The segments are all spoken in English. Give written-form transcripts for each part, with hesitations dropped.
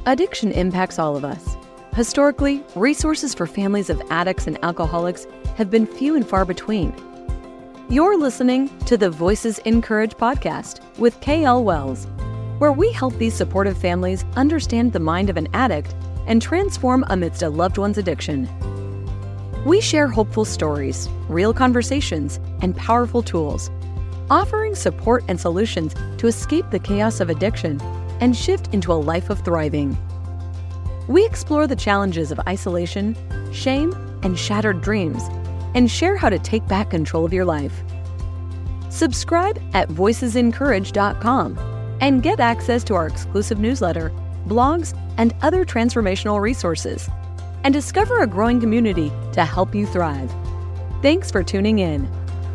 Addiction impacts all of us. Historically, resources for families of addicts and alcoholics have been few and far between. You're listening to the Voices in Courage podcast with KL Wells, where we help these supportive families understand the mind of an addict and transform amidst a loved one's addiction. We share hopeful stories, real conversations, and powerful tools, offering support and solutions to escape the chaos of addiction and shift into a life of thriving. We explore the challenges of isolation, shame, and shattered dreams, and share how to take back control of your life. Subscribe at voicesincourage.com and get access to our exclusive newsletter, blogs, and other transformational resources, and discover a growing community to help you thrive. Thanks for tuning in.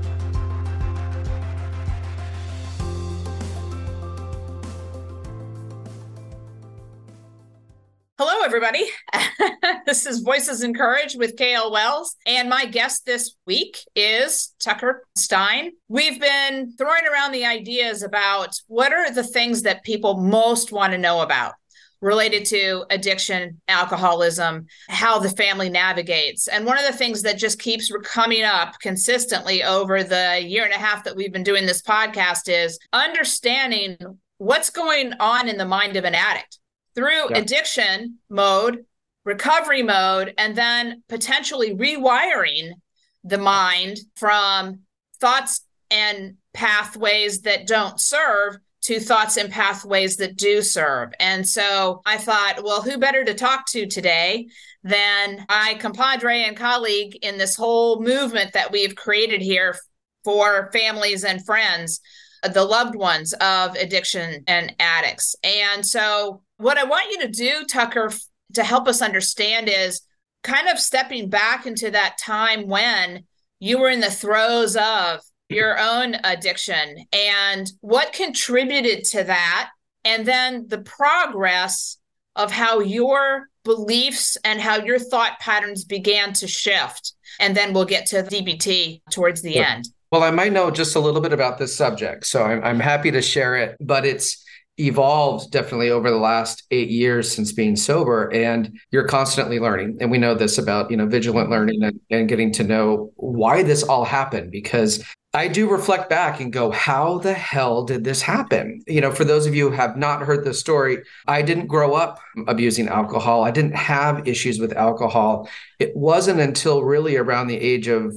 Hello, everybody. This is Voices in Courage with KL Wells, and my guest this week is Tucker Stein. We've been throwing around the ideas about what are the things that people most want to know about related to addiction, alcoholism, how the family navigates. And one of the things that just keeps coming up consistently over the year and a half that we've been doing this podcast is understanding what's going on in the mind of an addict through addiction mode, recovery mode, and then potentially rewiring the mind from thoughts and pathways that don't serve to thoughts and pathways that do serve. And so I thought, well, who better to talk to today than my compadre and colleague in this whole movement that we've created here for families and friends, the loved ones of addiction and addicts. And so what I want you to do, Tucker, to help us understand is kind of stepping back into that time when you were in the throes of your own addiction and what contributed to that, and then the progress of how your beliefs and how your thought patterns began to shift. And then we'll get to DBT towards the end. Well, I might know just a little bit about this subject, so I'm happy to share it, but it's evolved definitely over the last 8 years since being sober, and you're constantly learning. And we know this about, vigilant learning and getting to know why this all happened, because I do reflect back and go, how the hell did this happen? For those of you who have not heard the story, I didn't grow up abusing alcohol. I didn't have issues with alcohol. It wasn't until really around the age of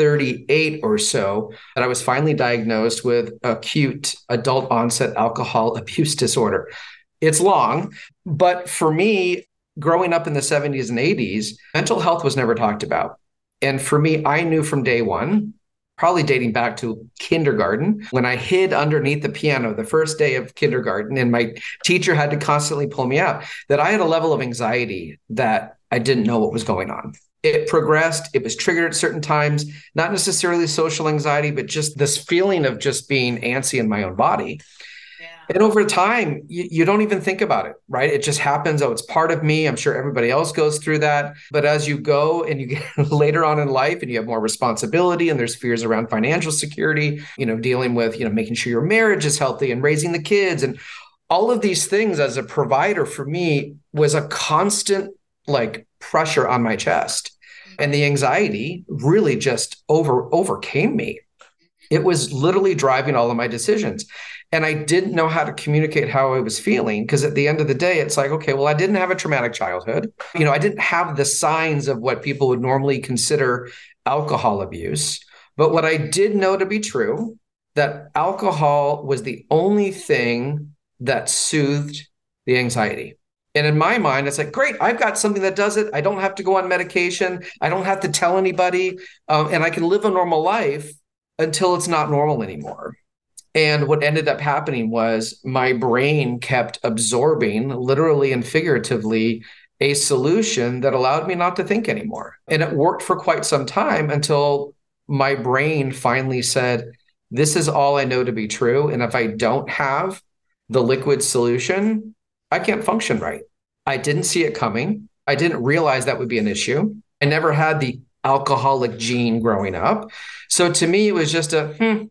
38 or so that I was finally diagnosed with acute adult onset alcohol abuse disorder. It's long, but for me, growing up in the 70s and 80s, mental health was never talked about. And for me, I knew from day one, probably dating back to kindergarten, when I hid underneath the piano the first day of kindergarten, and my teacher had to constantly pull me out, that I had a level of anxiety that I didn't know what was going on. It progressed. It was triggered at certain times, not necessarily social anxiety, but just this feeling of just being antsy in my own body. Yeah. And over time, you don't even think about it, right? It just happens. Oh, it's part of me. I'm sure everybody else goes through that. But as you go and you get later on in life and you have more responsibility and there's fears around financial security, dealing with, making sure your marriage is healthy and raising the kids. And all of these things as a provider for me was a constant pressure on my chest. And the anxiety really just overcame me. It was literally driving all of my decisions. And I didn't know how to communicate how I was feeling, because at the end of the day, it's like, okay, well, I didn't have a traumatic childhood. I didn't have the signs of what people would normally consider alcohol abuse. But what I did know to be true, that alcohol was the only thing that soothed the anxiety. And in my mind, it's like, great, I've got something that does it. I don't have to go on medication. I don't have to tell anybody. And I can live a normal life until it's not normal anymore. And what ended up happening was my brain kept absorbing, literally and figuratively, a solution that allowed me not to think anymore. And it worked for quite some time until my brain finally said, this is all I know to be true. And if I don't have the liquid solution, I can't function right. I didn't see it coming. I didn't realize that would be an issue. I never had the alcoholic gene growing up. So to me, it was just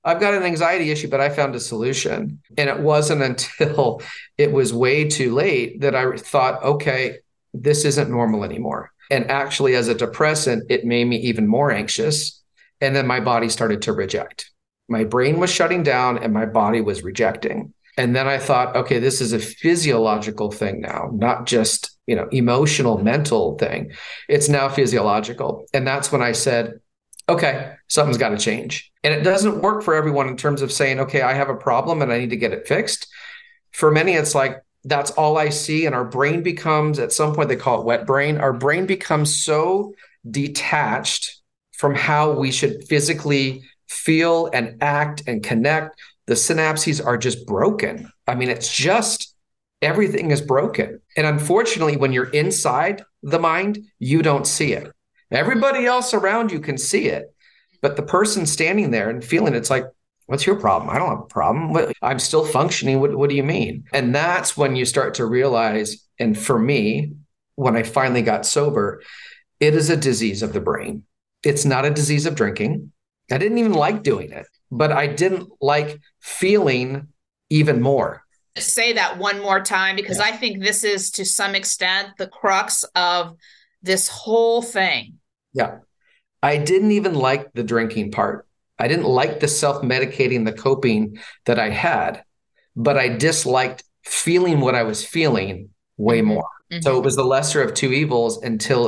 I've got an anxiety issue, but I found a solution. And it wasn't until it was way too late that I thought, okay, this isn't normal anymore. And actually, as a depressant, it made me even more anxious. And then my body started to reject. My brain was shutting down and my body was rejecting. And then I thought, okay, this is a physiological thing now, not just, emotional, mental thing. It's now physiological. And that's when I said, okay, something's got to change. And it doesn't work for everyone in terms of saying, okay, I have a problem and I need to get it fixed. For many, it's like, that's all I see. And our brain becomes, at some point, they call it wet brain. Our brain becomes so detached from how we should physically feel and act and connect. The synapses are just broken. I mean, it's just, everything is broken. And unfortunately, when you're inside the mind, you don't see it. Everybody else around you can see it. But the person standing there and feeling it's like, what's your problem? I don't have a problem. I'm still functioning. What do you mean? And that's when you start to realize, and for me, when I finally got sober, it is a disease of the brain. It's not a disease of drinking. I didn't even like doing it, but I didn't like feeling even more. Say that one more time, because I think this is to some extent the crux of this whole thing. Yeah. I didn't even like the drinking part. I didn't like the self-medicating, the coping that I had, but I disliked feeling what I was feeling way more. Mm-hmm. So it was the lesser of two evils until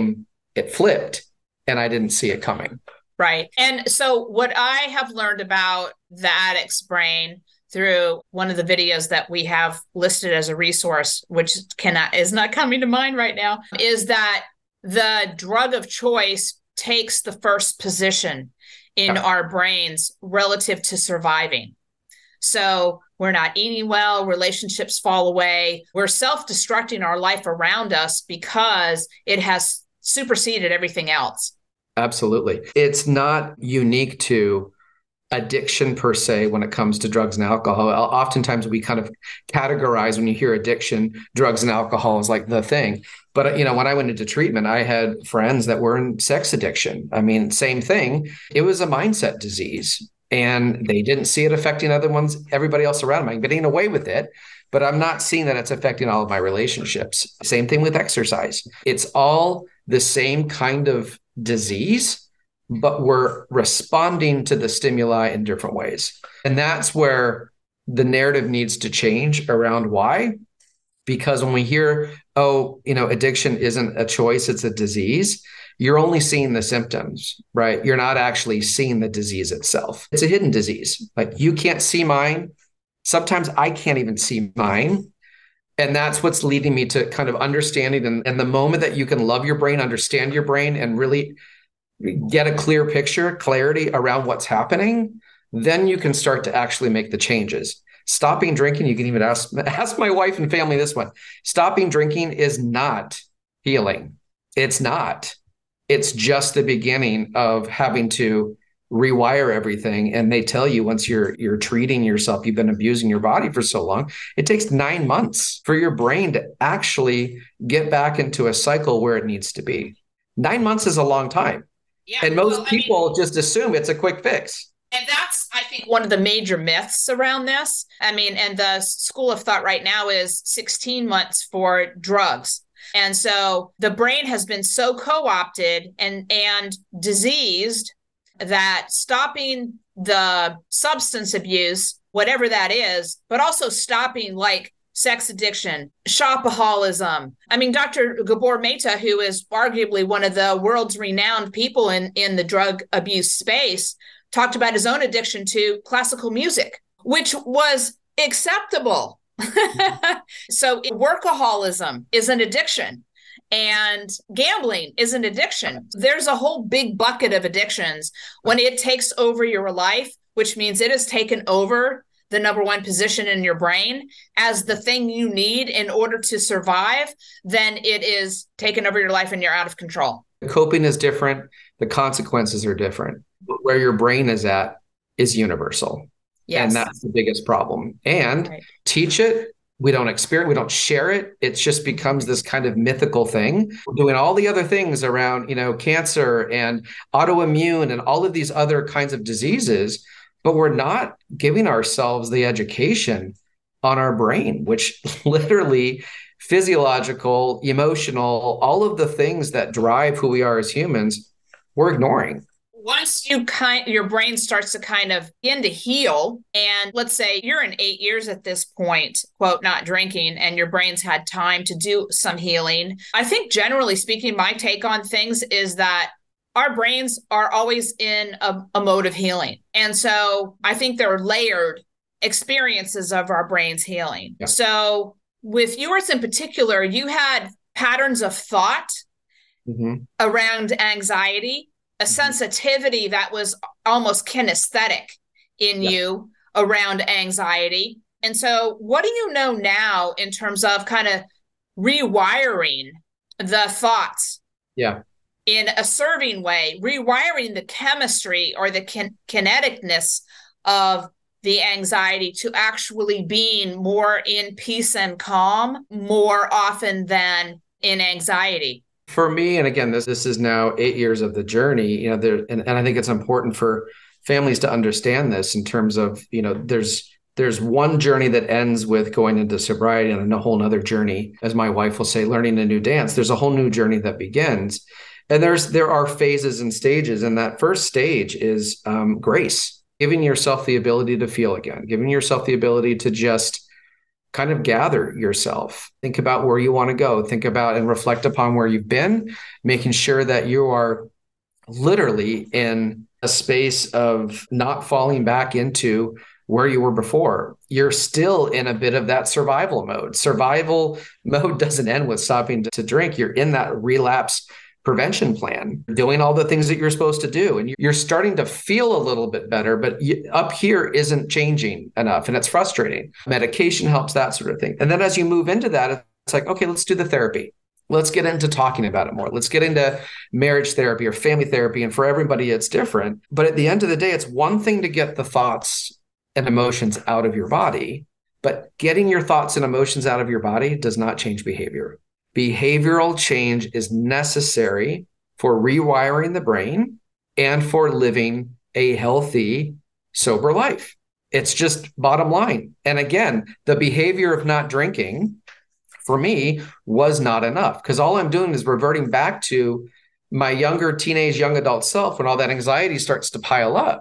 it flipped and I didn't see it coming. Right. And so what I have learned about the addict's brain through one of the videos that we have listed as a resource, which is not coming to mind right now, is that the drug of choice takes the first position in our brains relative to surviving. So we're not eating well, relationships fall away. We're self-destructing our life around us because it has superseded everything else. Absolutely. It's not unique to addiction per se when it comes to drugs and alcohol. Oftentimes we kind of categorize, when you hear addiction, drugs and alcohol is like the thing. But, when I went into treatment, I had friends that were in sex addiction. I mean, same thing. It was a mindset disease and they didn't see it affecting everybody else around them. I'm getting away with it, but I'm not seeing that it's affecting all of my relationships. Same thing with exercise. It's all the same kind of disease, but we're responding to the stimuli in different ways. And that's where the narrative needs to change around why. Because when we hear, addiction isn't a choice, it's a disease, you're only seeing the symptoms, right? You're not actually seeing the disease itself. It's a hidden disease. Like, you can't see mine. Sometimes I can't even see mine. And that's what's leading me to kind of understanding. And the moment that you can love your brain, understand your brain, and really get a clear picture, clarity around what's happening, then you can start to actually make the changes. Stopping drinking, you can even ask my wife and family this one. Stopping drinking is not healing. It's not. It's just the beginning of having to rewire everything. And they tell you, once you're treating yourself, you've been abusing your body for so long, it takes 9 months for your brain to actually get back into a cycle where it needs to be. 9 months is a long time. Yeah, and most people just assume it's a quick fix. And that's, I think, one of the major myths around this. I mean, and the school of thought right now is 16 months for drugs. And so the brain has been so co-opted and diseased that stopping the substance abuse, whatever that is, but also stopping like sex addiction, shopaholism. I mean, Dr. Gabor Mehta, who is arguably one of the world's renowned people in the drug abuse space, talked about his own addiction to classical music, which was acceptable. So workaholism is an addiction. And gambling is an addiction. There's a whole big bucket of addictions. When it takes over your life, which means it has taken over the number one position in your brain as the thing you need in order to survive, then it is taken over your life and you're out of control. Coping is different. The consequences are different. Where your brain is at is universal. Yes. And that's the biggest problem. And teach it. We don't experience, we don't share it. It just becomes this kind of mythical thing. We're doing all the other things around, cancer and autoimmune and all of these other kinds of diseases. but we're not giving ourselves the education on our brain, which literally physiological, emotional, all of the things that drive who we are as humans, we're ignoring. Once your brain starts to kind of begin to heal, and let's say you're in 8 years at this point, quote, not drinking, and your brain's had time to do some healing. I think generally speaking, my take on things is that our brains are always in a mode of healing. And so I think they're layered experiences of our brains healing. Yeah. So with yours in particular, you had patterns of thought around anxiety, a sensitivity that was almost kinesthetic in you around anxiety. And so what do you know now in terms of kind of rewiring the thoughts in a serving way, rewiring the chemistry or the kineticness of the anxiety to actually being more in peace and calm more often than in anxiety? For me, and again, this is now 8 years of the journey, and I think it's important for families to understand this in terms of, there's one journey that ends with going into sobriety and a whole nother journey, as my wife will say, learning a new dance. There's a whole new journey that begins. And there are phases and stages. And that first stage is grace, giving yourself the ability to feel again, giving yourself the ability to just kind of gather yourself, think about where you want to go, think about and reflect upon where you've been, making sure that you are literally in a space of not falling back into where you were before. You're still in a bit of that survival mode. Survival mode doesn't end with stopping to drink. You're in that relapse prevention plan, doing all the things that you're supposed to do. And you're starting to feel a little bit better, but up here isn't changing enough. And it's frustrating. Medication helps, that sort of thing. And then as you move into that, it's like, okay, let's do the therapy. Let's get into talking about it more. Let's get into marriage therapy or family therapy. And for everybody, it's different. But at the end of the day, it's one thing to get the thoughts and emotions out of your body, but getting your thoughts and emotions out of your body does not change behavior. Behavioral change is necessary for rewiring the brain and for living a healthy, sober life. It's just bottom line. And again, the behavior of not drinking for me was not enough, because all I'm doing is reverting back to my younger teenage, young adult self when all that anxiety starts to pile up.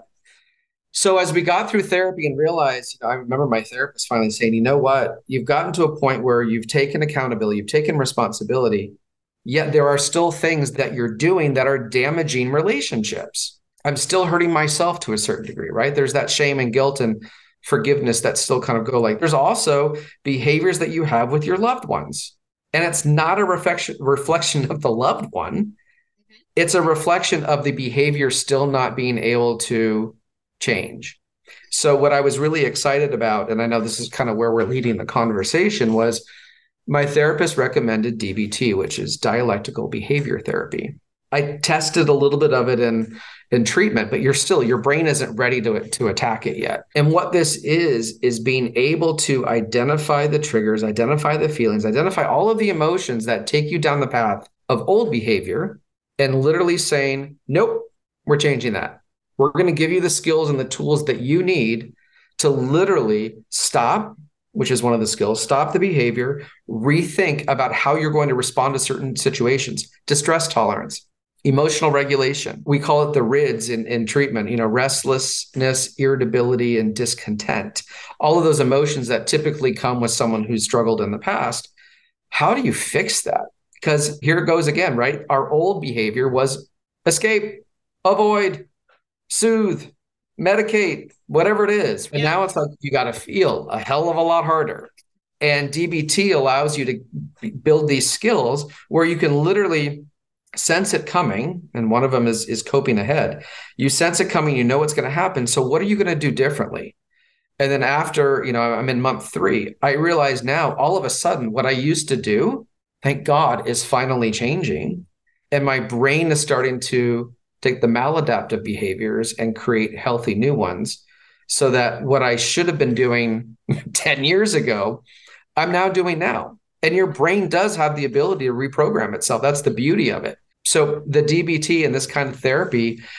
So as we got through therapy and realized, I remember my therapist finally saying, you know what, you've gotten to a point where you've taken accountability, you've taken responsibility, yet there are still things that you're doing that are damaging relationships. I'm still hurting myself to a certain degree, right? There's that shame and guilt and forgiveness that still kind of go like, there's also behaviors that you have with your loved ones. And it's not a reflection of the loved one. It's a reflection of the behavior still not being able to change. So what I was really excited about, and I know this is kind of where we're leading the conversation, was my therapist recommended DBT, which is dialectical behavior therapy. I tested a little bit of it in treatment, but your brain isn't ready to attack it yet. And what this is being able to identify the triggers, identify the feelings, identify all of the emotions that take you down the path of old behavior, and literally saying, nope, we're changing that. We're going to give you the skills and the tools that you need to literally stop, which is one of the skills, stop the behavior, rethink about how you're going to respond to certain situations, distress tolerance, emotional regulation. We call it the RIDS in treatment, restlessness, irritability, and discontent. All of those emotions that typically come with someone who's struggled in the past. How do you fix that? Because here it goes again, right? Our old behavior was escape, avoid, soothe, medicate, whatever it is. And now it's like you got to feel a hell of a lot harder. And DBT allows you to build these skills where you can literally sense it coming. And one of them is coping ahead. You sense it coming, you know what's going to happen. So what are you going to do differently? And then after, I'm in month 3, I realize now all of a sudden what I used to do, thank God, is finally changing. And my brain is starting to take the maladaptive behaviors and create healthy new ones, so that what I should have been doing 10 years ago, I'm now doing now. And your brain does have the ability to reprogram itself. That's the beauty of it. So the DBT and this kind of therapy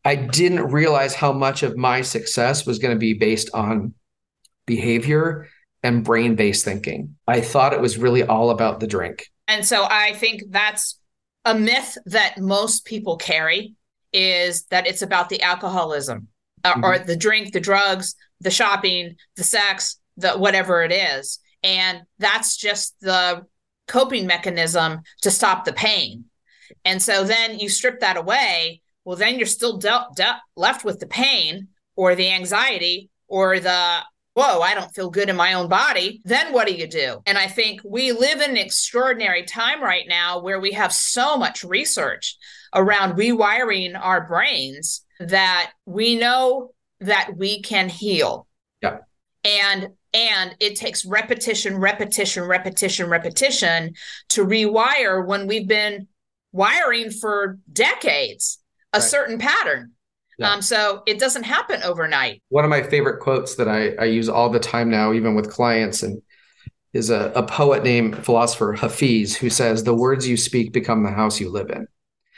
I didn't realize how much of my success was going to be based on behavior and brain-based thinking. I thought it was really all about the drink. And so I think that's a myth that most people carry, is that it's about the alcoholism or the drink, the drugs, the shopping, the sex, the whatever it is. And that's just the coping mechanism to stop the pain. And so then you strip that away. Well, then you're still left with the pain or the anxiety or the, whoa, I don't feel good in my own body. Then what do you do? And I think we live in an extraordinary time right now where we have so much research around rewiring our brains that we know that we can heal. Yeah. And it takes repetition to rewire when we've been wiring for decades a certain pattern. Yeah. So it doesn't happen overnight. One of my favorite quotes that I use all the time now, even with clients, and is a poet named philosopher Hafiz, who says, the words you speak become the house you live in.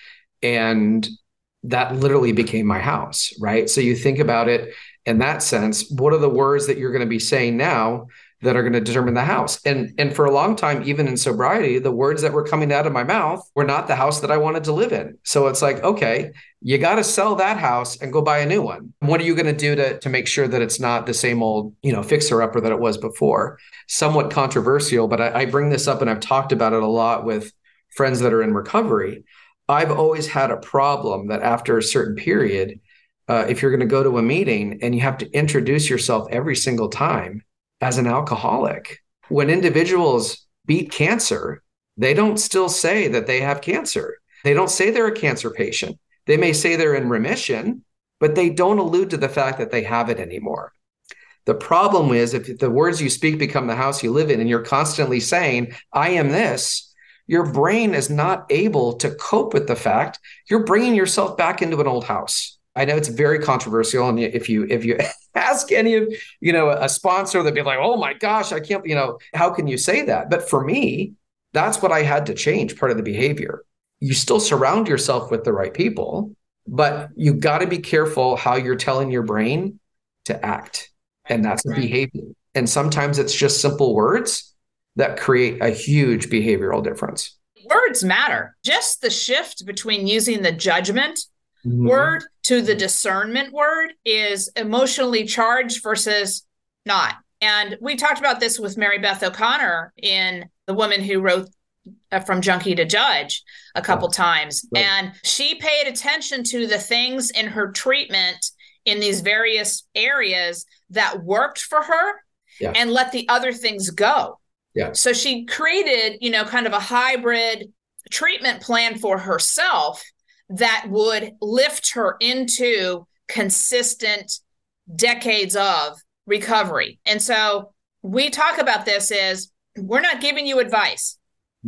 And that literally became my house, right? So you think about it in that sense, what are the words that you're going to be saying now that are going to determine the house? And for a long time, even in sobriety, the words that were coming out of my mouth were not the house that I wanted to live in. So it's like, okay, you got to sell that house and go buy a new one. What are you going to do to make sure that it's not the same old, fixer-upper that it was before? Somewhat controversial, but I bring this up and I've talked about it a lot with friends that are in recovery. I've always had a problem that after a certain period, if you're going to go to a meeting and you have to introduce yourself every single time as an alcoholic, when individuals beat cancer, they don't still say that they have cancer. They don't say they're a cancer patient. They may say they're in remission, but they don't allude to the fact that they have it anymore. The problem is if the words you speak become the house you live in and you're constantly saying, I am this, your brain is not able to cope with the fact you're bringing yourself back into an old house. I know it's very controversial. And if you ask any of, a sponsor, they'd be like, oh my gosh, I can't, how can you say that? But for me, that's what I had to change, part of the behavior. You still surround yourself with the right people, but you got to be careful how you're telling your brain to act. And that's the behavior. And sometimes it's just simple words that create a huge behavioral difference. Words matter. Just the shift between using the judgment word to the discernment word is emotionally charged versus not. And we talked about this with Mary Beth O'Connor in The Woman Who Wrote From Junkie to Judge a couple times. Right. And she paid attention to the things in her treatment in these various areas that worked for her and let the other things go. Yeah. So she created, kind of a hybrid treatment plan for herself that would lift her into consistent decades of recovery. And so we talk about this as we're not giving you advice.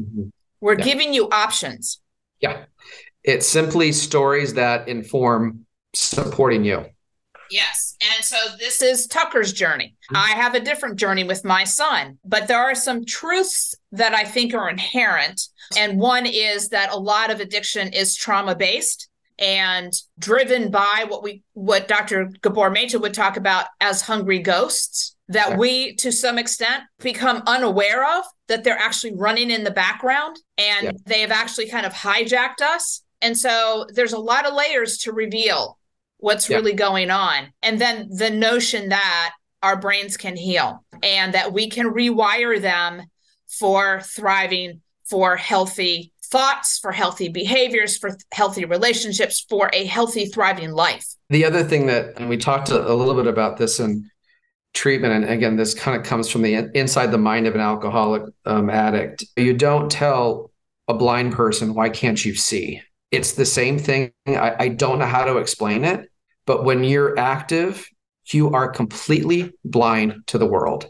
We're giving you options. Yeah. It's simply stories that inform supporting you. Yes. And so this is Tucker's journey. I have a different journey with my son, but there are some truths that I think are inherent. And one is that a lot of addiction is trauma-based and driven by what Dr. Gabor Mate would talk about as hungry ghosts, that we, to some extent, become unaware of, that they're actually running in the background and they have actually kind of hijacked us. And so there's a lot of layers to reveal what's really going on. And then the notion that our brains can heal and that we can rewire them for thriving, for healthy thoughts, for healthy behaviors, for healthy relationships, for a healthy, thriving life. The other thing that, and we talked a little bit about this in treatment, and again, this kind of comes from the inside the mind of an alcoholic addict. You don't tell a blind person, why can't you see? It's the same thing. I don't know how to explain it, but when you're active, you are completely blind to the world.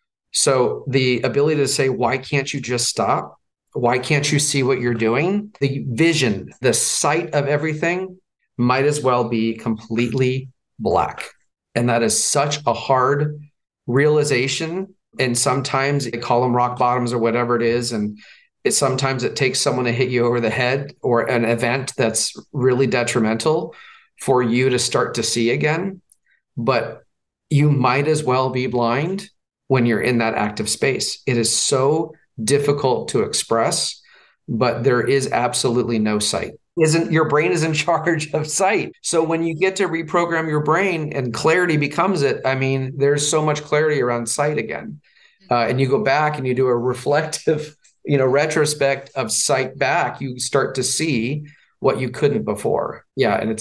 So the ability to say, why can't you just stop? Why can't you see what you're doing? The vision, the sight of everything might as well be completely black. And that is such a hard realization. And sometimes they call them rock bottoms or whatever it is. And sometimes it takes someone to hit you over the head or an event that's really detrimental for you to start to see again, but you might as well be blind when you're in that active space. It is so difficult to express, but there is absolutely no sight. Your brain is in charge of sight. So when you get to reprogram your brain and clarity becomes it, I mean, there's so much clarity around sight again. And you go back and you do a reflective, retrospect of sight back, you start to see what you couldn't before. Yeah. And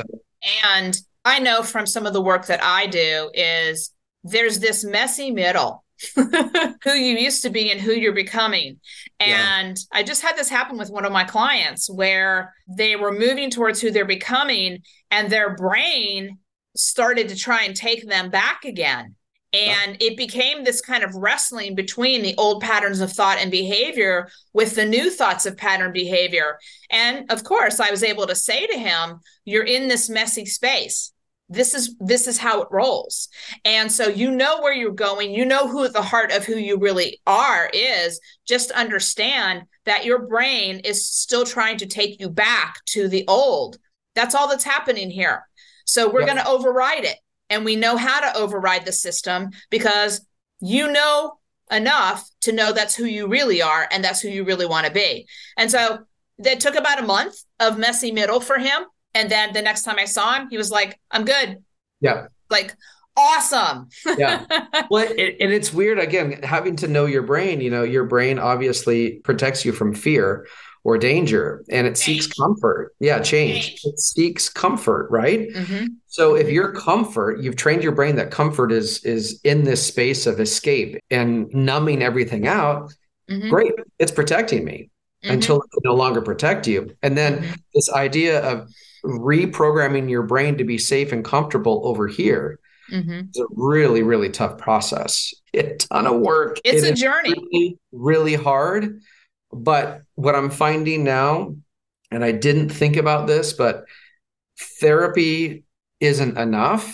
and I know from some of the work that I do is there's this messy middle, who you used to be and who you're becoming. And I just had this happen with one of my clients where they were moving towards who they're becoming and their brain started to try and take them back again. And it became this kind of wrestling between the old patterns of thought and behavior with the new thoughts of pattern behavior. And of course, I was able to say to him, you're in this messy space. This is how it rolls. And so you know where you're going. You know who at the heart of who you really are is. Just understand that your brain is still trying to take you back to the old. That's all that's happening here. So we're going to override it. And we know how to override the system because you know enough to know that's who you really are and that's who you really want to be. And so that took about a month of messy middle for him. And then the next time I saw him, he was like, I'm good. Yeah. Like, awesome. Yeah. Well, and it's weird, again, having to know your brain, your brain obviously protects you from fear or danger, and it seeks comfort. Yeah. Change. It seeks comfort, right? Mm-hmm. So if your comfort, you've trained your brain that comfort is in this space of escape and numbing everything out. Mm-hmm. Great. It's protecting me. Mm-hmm. Until it can no longer protect you. And then this idea of reprogramming your brain to be safe and comfortable over here is a really, really tough process. A ton of work. It's a journey. Really, really hard. But what I'm finding now, and I didn't think about this, but therapy isn't enough.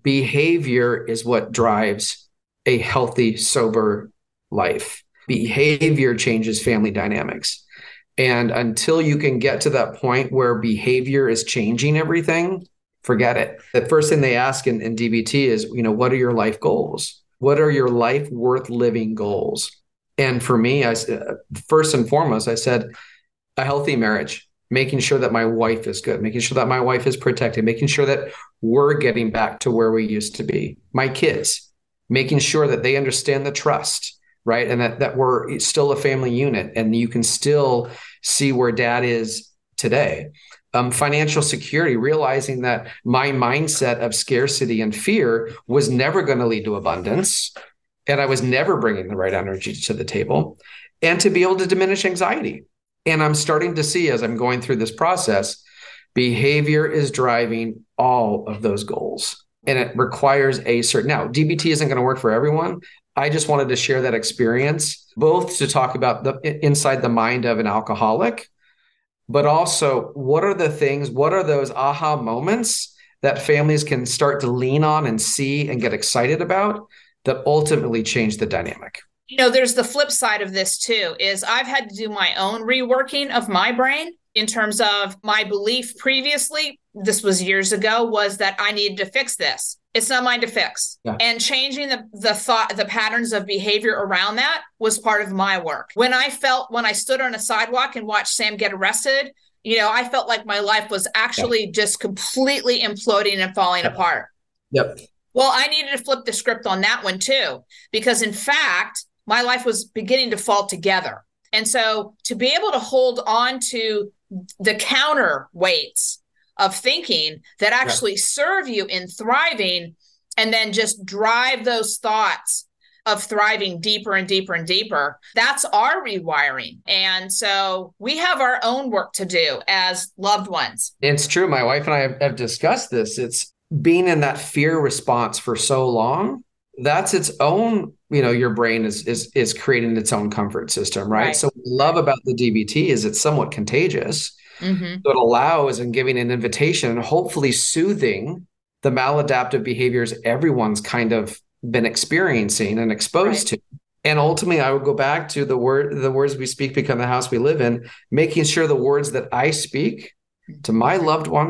Behavior is what drives a healthy, sober life. Behavior changes family dynamics. And until you can get to that point where behavior is changing everything, forget it. The first thing they ask in DBT is, what are your life goals? What are your life worth living goals? And for me, first and foremost, I said, a healthy marriage, making sure that my wife is good, making sure that my wife is protected, making sure that we're getting back to where we used to be. My kids, making sure that they understand the trust, right? And that we're still a family unit and you can still see where dad is today. Financial security, realizing that my mindset of scarcity and fear was never going to lead to abundance. And I was never bringing the right energy to the table, and to be able to diminish anxiety. And I'm starting to see, as I'm going through this process, behavior is driving all of those goals. And it requires now, DBT isn't going to work for everyone. I just wanted to share that experience, both to talk about inside the mind of an alcoholic, but also what are those aha moments that families can start to lean on and see and get excited about that ultimately change the dynamic. There's the flip side of this too, is I've had to do my own reworking of my brain in terms of my belief previously. This was years ago, was that I needed to fix this. It's not mine to fix. Yeah. And changing the patterns of behavior around that was part of my work. When I stood on a sidewalk and watched Sam get arrested, I felt like my life was actually just completely imploding and falling apart. Yep. Well, I needed to flip the script on that one too, because in fact, my life was beginning to fall together. And so to be able to hold on to the counterweights of thinking that actually serve you in thriving, and then just drive those thoughts of thriving deeper and deeper and deeper, that's our rewiring. And so we have our own work to do as loved ones. It's true. My wife and I have discussed this. It's being in that fear response for so long. That's its own, your brain is creating its own comfort system, right? So what we love about the DBT is it's somewhat contagious. Mm-hmm. So it allows and giving an invitation and hopefully soothing the maladaptive behaviors everyone's kind of been experiencing and exposed to. And ultimately, I would go back to the words we speak become the house we live in, making sure the words that I speak to my loved ones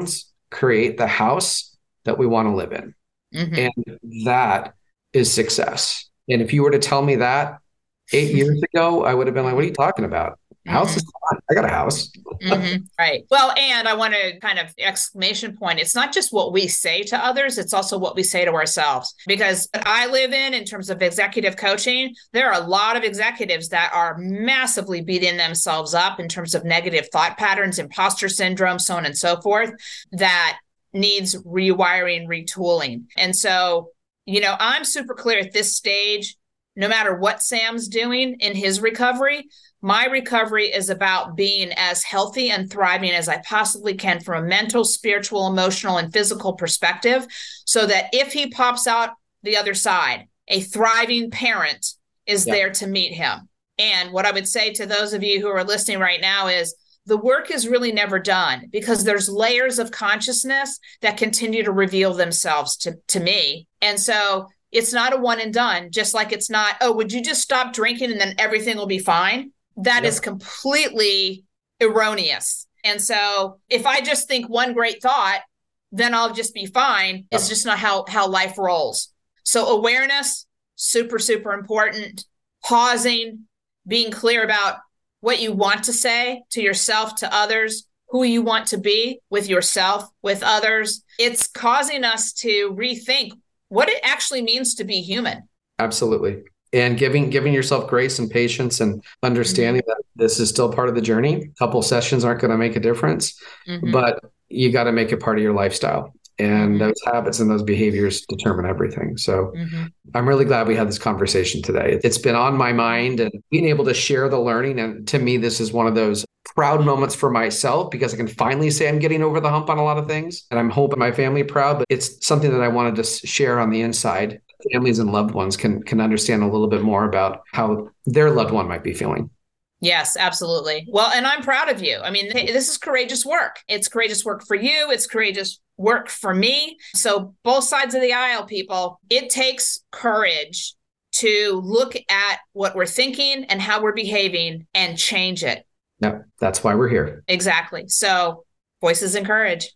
create the house that we want to live in. Mm-hmm. And that is success. And if you were to tell me that 8 years ago, I would have been like, what are you talking about? House is fine. I got a house. Mm-hmm. Right. Well, and I want to kind of exclamation point. It's not just what we say to others. It's also what we say to ourselves. Because I live in terms of executive coaching, there are a lot of executives that are massively beating themselves up in terms of negative thought patterns, imposter syndrome, so on and so forth, that needs rewiring, retooling. And so, I'm super clear at this stage, no matter what Sam's doing in his recovery, my recovery is about being as healthy and thriving as I possibly can from a mental, spiritual, emotional, and physical perspective, so that if he pops out the other side, a thriving parent is there to meet him. And what I would say to those of you who are listening right now is the work is really never done, because there's layers of consciousness that continue to reveal themselves to me. And so it's not a one and done, just like it's not, oh, would you just stop drinking and then everything will be fine? That is completely erroneous. And so if I just think one great thought, then I'll just be fine. It's just not how life rolls. So awareness, super, super important. Pausing, being clear about what you want to say to yourself, to others, who you want to be with yourself, with others. It's causing us to rethink what it actually means to be human. Absolutely. And giving yourself grace and patience and understanding that this is still part of the journey. A couple sessions aren't going to make a difference, but you got to make it part of your lifestyle. And those habits and those behaviors determine everything. So I'm really glad we had this conversation today. It's been on my mind, and being able to share the learning. And to me, this is one of those proud moments for myself, because I can finally say I'm getting over the hump on a lot of things, and I'm hoping my family proud, but it's something that I wanted to share on the inside. Families and loved ones can understand a little bit more about how their loved one might be feeling. Yes, absolutely. Well, and I'm proud of you. I mean, this is courageous work. It's courageous work for you. It's courageous work for me. So both sides of the aisle, people, it takes courage to look at what we're thinking and how we're behaving and change it. Yep, that's why we're here. Exactly. So Voices Encourage.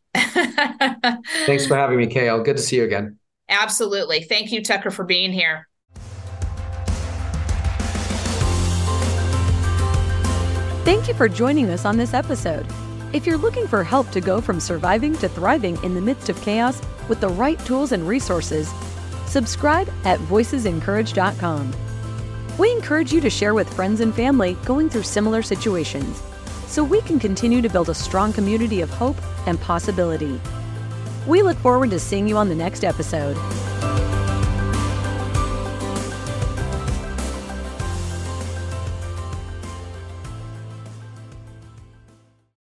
Thanks for having me, Kale. Good to see you again. Absolutely. Thank you, Tucker, for being here. Thank you for joining us on this episode. If you're looking for help to go from surviving to thriving in the midst of chaos with the right tools and resources, subscribe at voicesencourage.com. We encourage you to share with friends and family going through similar situations, so we can continue to build a strong community of hope and possibility. We look forward to seeing you on the next episode.